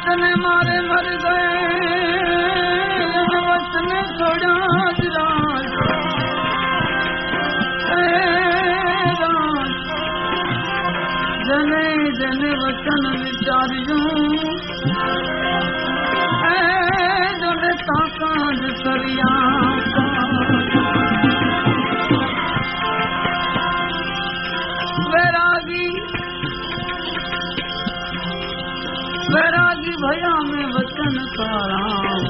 वचन मारे मर गए वचन छोड़ा राज जने जने वचन विचारियो जने ताकाज करिया वैरागी भया में वचन कारा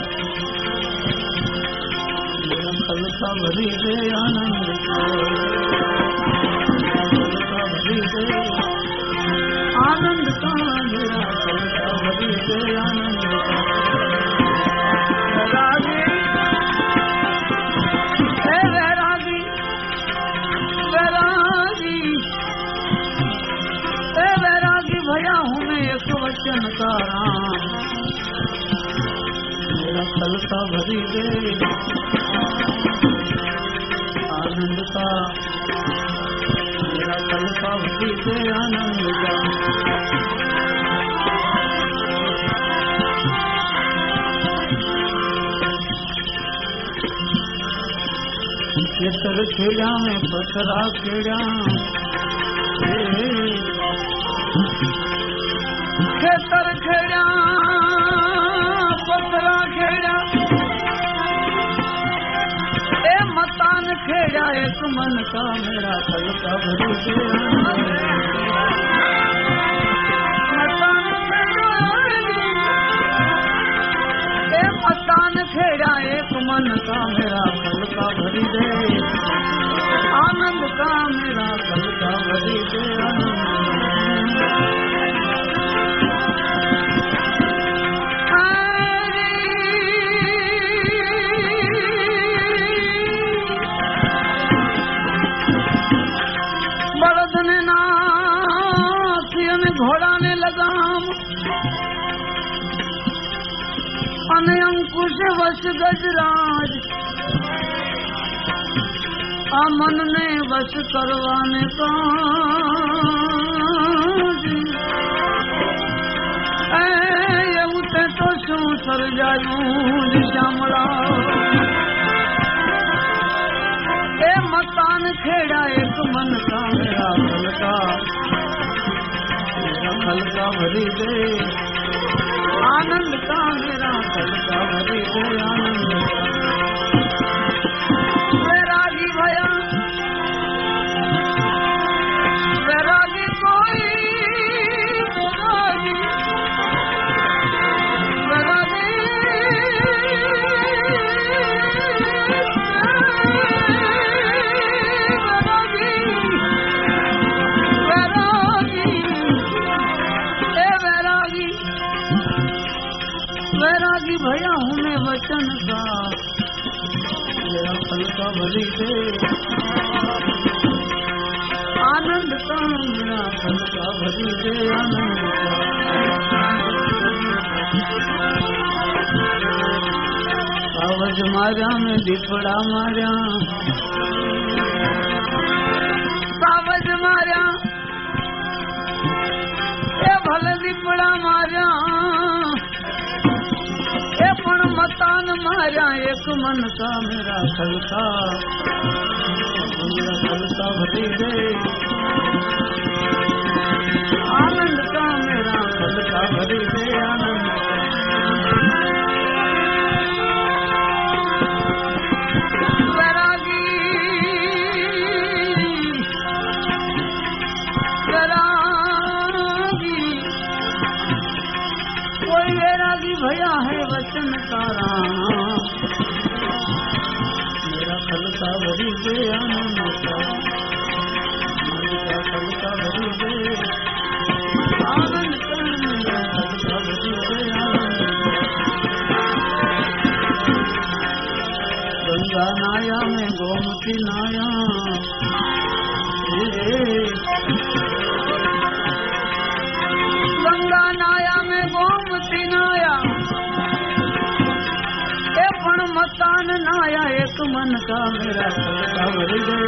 मेरा खलसा भरी दे आनंद भरी दे आनंद का मेरा खलसा भरी दे आनंद वैरागी वैरागी वैरागी वैरागी भया हूँ मैं एक वचन का राम मेरा खलसा भरी दे आनंद का मेरा खलसा भरी दे आनंद का खेतर खेड़ा में पथरा खेड़ा खेतर खेड़ा पथरा खेड़ा ए मतान खेड़ा एक मन का मेरा खलसा भरी दे मतान खेड़ा एक मन का मेरा खलसा भरी दे आनंद का मेरा खलसा भरी दे घोड़ा ने लगाम अने अंकुश वश गजराज अमन ने वश करवाने का ये उते तो शू सर जायूं श्यामला ए मतान खेड़ा एक मन का मेरा खलका खलका भरी दे आनंद का मेरा खलका भरी दे आनंद वैरागी भया वैरागी कोई वैरागी वैरागी वैरागी भया हूँ मैं वचन का मेरा खलसा भरी दे आनंद का मेरा खलसा भरी दे आनंद का सावज मार्या में दीपड़ा मार्या सावज मार्या ए भले दीपड़ा मार्या पण मतान मारा एक मन का मेरा खलसा भरी दे आनंद का मेरा खलसा भरी दे आनंद वैरागी वैरागी कोई वैरागी भया है वचन तारा मेरा खलसा भरी दे आनंद का मेरा खलसा भरी दे आनंद का मेरा खलसा भरी दे आनंद गंगा नाया में गोमती नाया गंगा नाया में गोमती नाया पण मतान नाया एक मन का मेरा खलसा भरी दे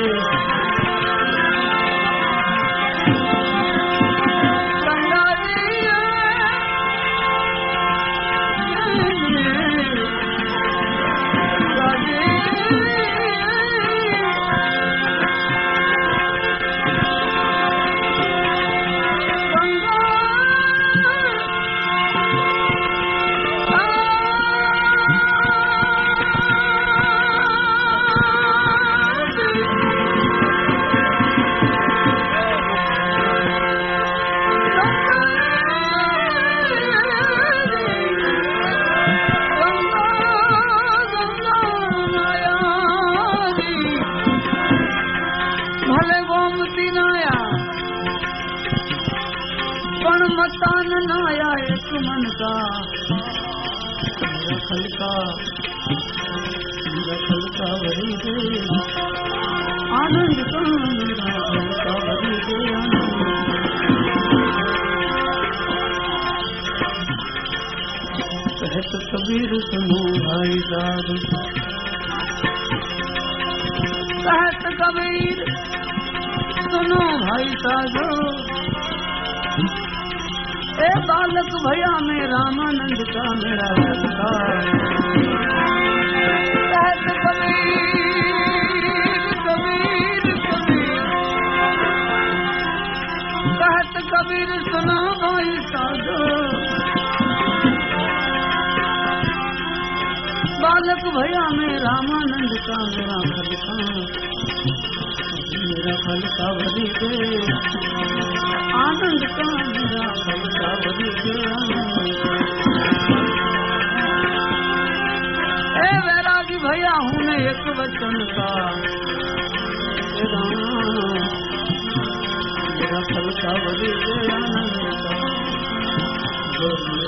आया एक मन का मेरा खलका भरी दे आनंद का मेरा खलका भरी दे कहत कबीर सुनो भाई साधु कहत कबीर सुनो भाई साधु ए बालक भैया में रामानंद का मेरा खलका कहत कबीर कबीर कबीर कहत कबीर सुनो भाई साधु बालक भैया में रामानंद का मेरा खलका भरी दे आनंद का मेरा खलका भरी दे ए वैरागी भैया हूँ मैं एक वचन का मेरा खलका भरी दे आनंद का